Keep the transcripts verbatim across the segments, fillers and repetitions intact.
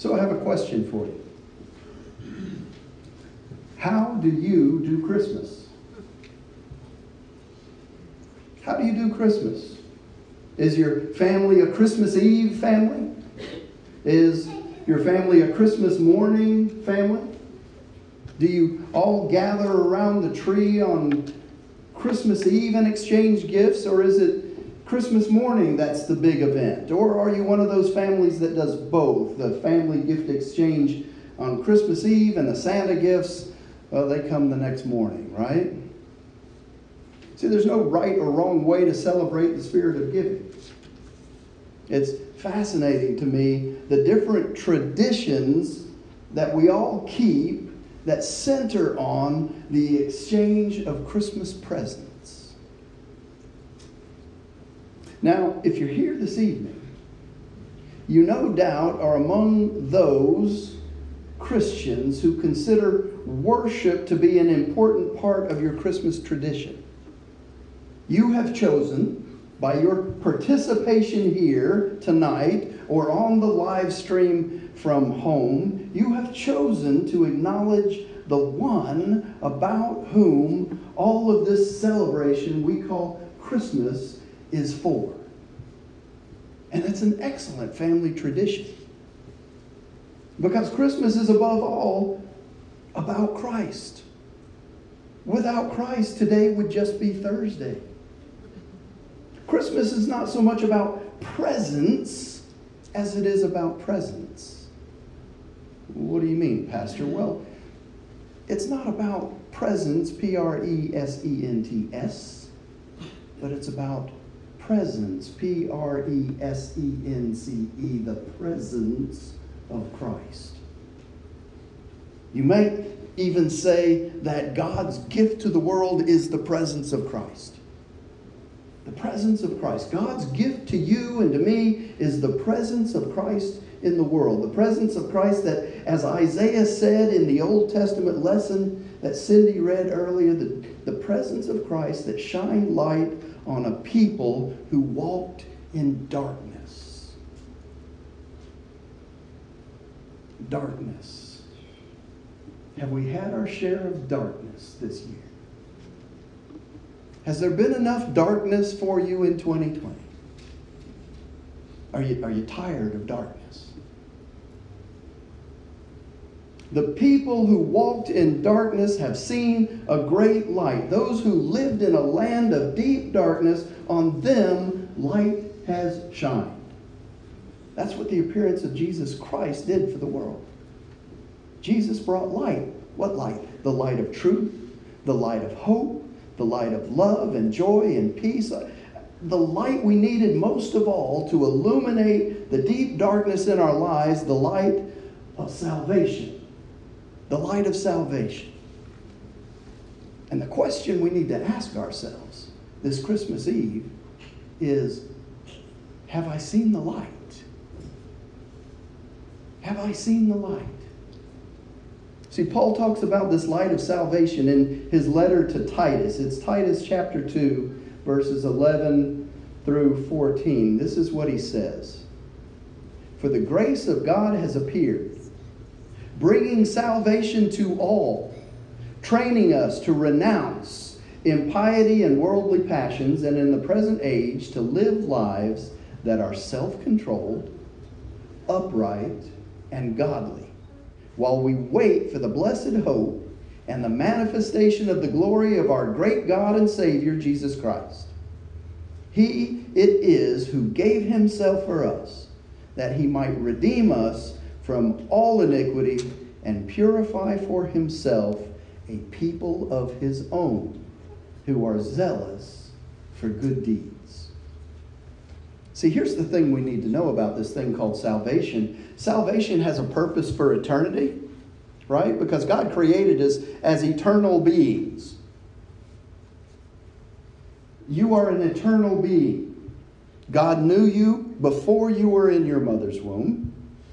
So I have a question for you. How do you do Christmas? How do you do Christmas? Is your family a Christmas Eve family? Is your family a Christmas morning family? Do you all gather around the tree on Christmas Eve and exchange gifts? Or is it Christmas morning that's the big event? Or are you one of those families that does both? The family gift exchange on Christmas Eve and the Santa gifts, well, they come the next morning, right? See, there's no right or wrong way to celebrate the spirit of giving. It's fascinating to me the different traditions that we all keep that center on the exchange of Christmas presents. Now, if you're here this evening, you no doubt are among those Christians who consider worship to be an important part of your Christmas tradition. You have chosen, by your participation here tonight or on the live stream from home, you have chosen to acknowledge the one about whom all of this celebration we call Christmas is for. And it's an excellent family tradition. Because Christmas is above all about Christ. Without Christ, today would just be Thursday. Christmas is not so much about presents as it is about presence. What do you mean, Pastor? Well, it's not about presents, P R E S E N T S, but it's about presence, P R E S E N C E, the presence of Christ. You may even say that God's gift to the world is the presence of Christ. The presence of Christ. God's gift to you and to me is the presence of Christ in the world. The presence of Christ that, as Isaiah said in the Old Testament lesson that Cindy read earlier, the, the presence of Christ that shined light on a people who walked in darkness. Darkness. Have we had our share of darkness this year? Has there been enough darkness for you in twenty twenty? Are you, are you tired of darkness? The people who walked in darkness have seen a great light. Those who lived in a land of deep darkness, on them light has shined. That's what the appearance of Jesus Christ did for the world. Jesus brought light. What light? The light of truth, the light of hope, the light of love and joy and peace. The light we needed most of all to illuminate the deep darkness in our lives, the light of salvation. The light of salvation. And the question we need to ask ourselves this Christmas Eve is, have I seen the light? Have I seen the light? See, Paul talks about this light of salvation in his letter to Titus. It's Titus chapter two, verses eleven through fourteen. This is what he says. For the grace of God has appeared, bringing salvation to all, training us to renounce impiety and worldly passions, and in the present age to live lives that are self-controlled, upright, and godly, while we wait for the blessed hope and the manifestation of the glory of our great God and Savior, Jesus Christ. He it is who gave himself for us, that he might redeem us from all iniquity and purify for himself a people of his own, who are zealous for good deeds. See, here's the thing we need to know about this thing called salvation. Salvation has a purpose for eternity, right? Because God created us as eternal beings. You are an eternal being. God knew you before you were in your mother's womb.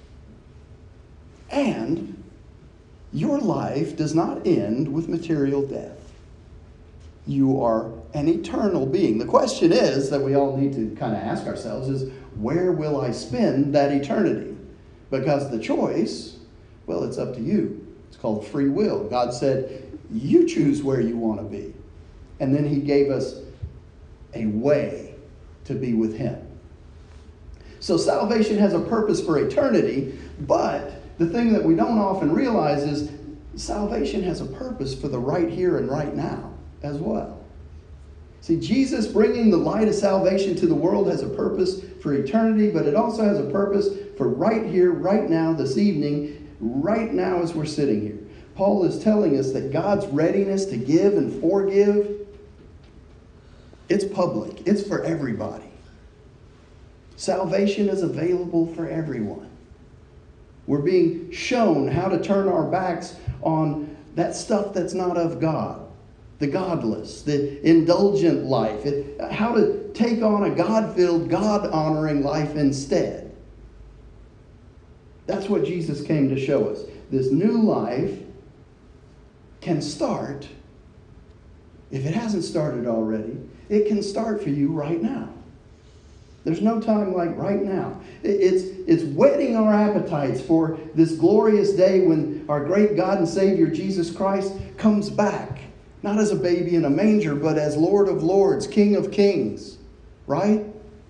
And your life does not end with material death. You are an eternal being. The question is that we all need to kind of ask ourselves is, where will I spend that eternity? Because the choice, well, it's up to you. It's called free will. God said, you choose where you want to be. And then he gave us a way to be with him. So salvation has a purpose for eternity, but the thing that we don't often realize is salvation has a purpose for the right here and right now as well. See, Jesus bringing the light of salvation to the world has a purpose for eternity, but it also has a purpose for right here, right now, this evening, right now as we're sitting here. Paul is telling us that God's readiness to give and forgive, it's public. It's for everybody. Salvation is available for everyone. We're being shown how to turn our backs on that stuff that's not of God. The godless, the indulgent life. It, how to take on a God-filled, God-honoring life instead. That's what Jesus came to show us. This new life can start, if it hasn't started already, it can start for you right now. There's no time like right now. It's, it's whetting our appetites for this glorious day when our great God and Savior Jesus Christ comes back. Not as a baby in a manger, but as Lord of Lords, King of Kings. Right?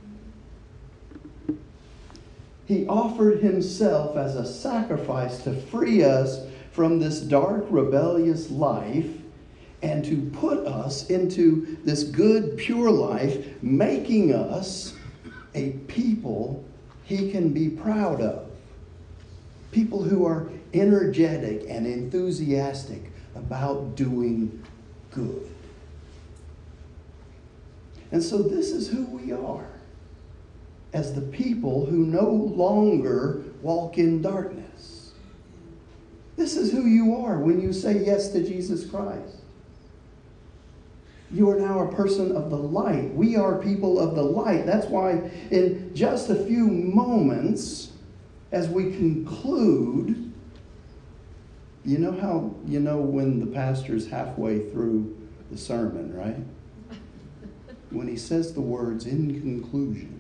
He offered himself as a sacrifice to free us from this dark, rebellious life and to put us into this good, pure life, making us a people he can be proud of. People who are energetic and enthusiastic about doing good. And so this is who we are as the people who no longer walk in darkness. This is who you are when you say yes to Jesus Christ. You are now a person of the light. We are people of the light. That's why in just a few moments, as we conclude, you know how, you know when the pastor's halfway through the sermon, right? When he says the words, in conclusion.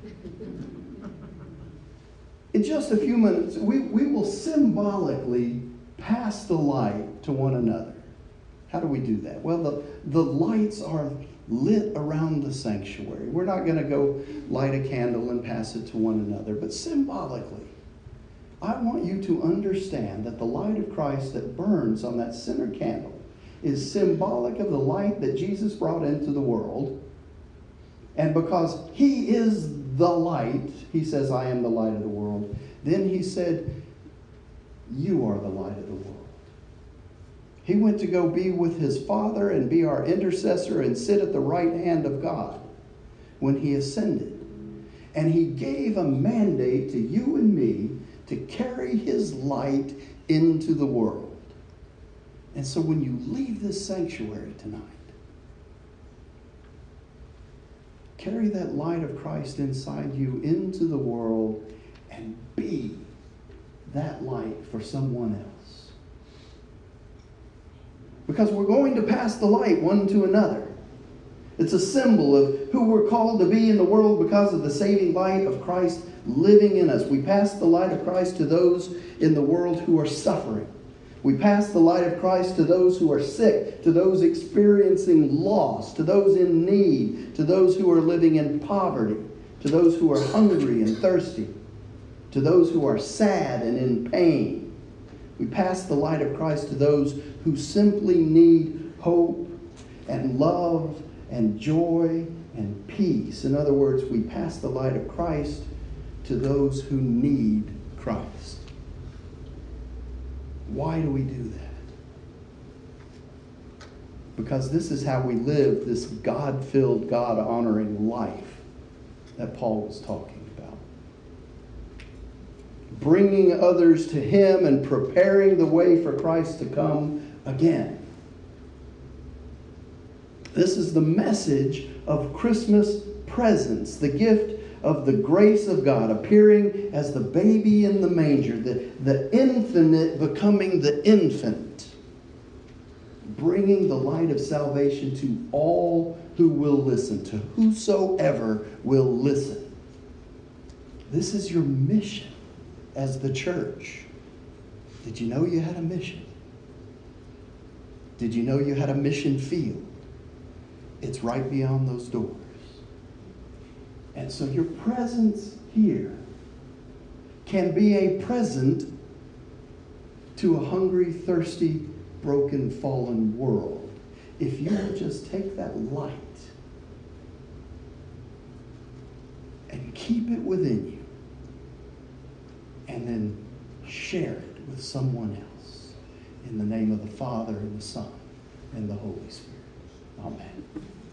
In just a few minutes, we, we will symbolically pass the light to one another. How do we do that? Well, the, the lights are lit around the sanctuary. We're not going to go light a candle and pass it to one another, but symbolically, I want you to understand that the light of Christ that burns on that center candle is symbolic of the light that Jesus brought into the world. And because he is the light, he says, I am the light of the world. Then he said, you are the light of the world. He went to go be with his Father and be our intercessor and sit at the right hand of God when he ascended. And he gave a mandate to you and me to carry his light into the world. And so when you leave this sanctuary tonight, carry that light of Christ inside you into the world and be that light for someone else. Because we're going to pass the light one to another. It's a symbol of who we're called to be in the world because of the saving light of Christ living in us. We pass the light of Christ to those in the world who are suffering. We pass the light of Christ to those who are sick, to those experiencing loss, to those in need, to those who are living in poverty, to those who are hungry and thirsty, to those who are sad and in pain. We pass the light of Christ to those who simply need hope and love and joy and peace. In other words, we pass the light of Christ to those who need Christ. Why do we do that? Because this is how we live this God-filled, God-honoring life that Paul was talking about. Bringing others to him and preparing the way for Christ to come again. This is the message of Christmas presents, the gift of the grace of God appearing as the baby in the manger, the, the infinite becoming the infant, bringing the light of salvation to all who will listen, to whosoever will listen. This is your mission as the church, did you know you had a mission? Did you know you had a mission field? It's right beyond those doors. And so your presence here can be a present to a hungry, thirsty, broken, fallen world. If you will just take that light and keep it within you, and then share it with someone else. In the name of the Father, and the Son, and the Holy Spirit. Amen.